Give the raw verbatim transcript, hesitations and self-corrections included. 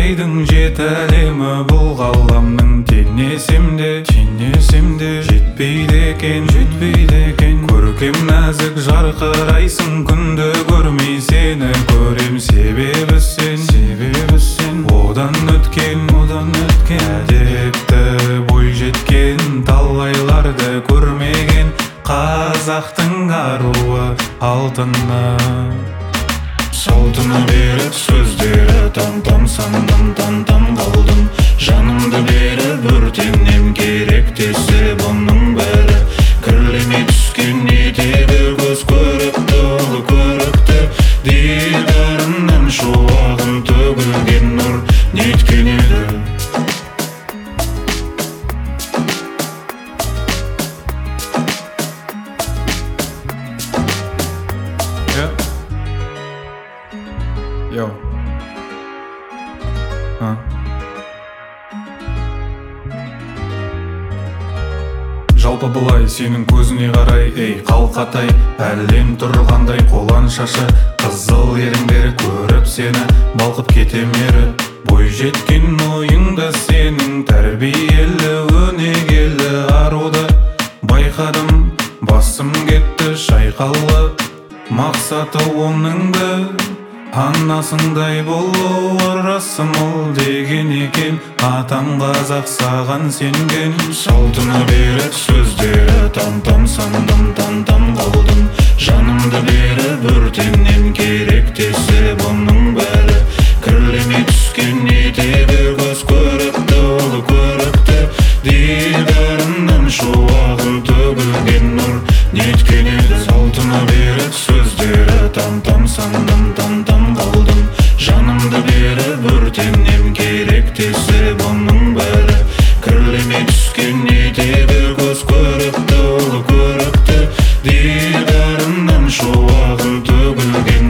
айдың жеті әлемі бұл ғаламның теңесемде теңесемде жетпейді екен жетпейді екен көркем нәзік жарқырайсың күнді көрмей сені көрем себебі сен себебі сен одан өткен одан өткен әдепті бой жеткен талайларды көрмеген қазақтың аруы алтыны салтыны беріп сөздері там-там сандым там-там қалдым жанымды беріп өртенем керек десе бұның бәрі кірлеме түскен етеді көз көрікті ұлы көрікті дидарынан шуағын төгілген нұр неткен еді Йоу а. Жалпы былай сенің көзіне қарай ей қалқатай әлем тұрғандай қолан шашы қызыл еріндері көріп сені балқып кетем еріп бой жеткен ойыңда сенің тәрбиелі өнегелі аруды байқадым басым кетті шайқалып мақсаты оныңды анасындай болу расымыл деген екен атам қазақ саған сенген салтыны беріп сөздері там-там сандым там-там қалдым жанымды беріп өртенем керек десе бұның бәрі кірлеме түскен етеді көз көрікті ұлы көрікті дидарынан шуағын төгілген нұр неткен еді салтыны беріп сөздері там-там сандым там-там қалдым жанымды беріп өртенем керек десе бұның бәрі кірлеме түскен етеді көз көрікті ұлы көрікті дидарынан шуағын төгілген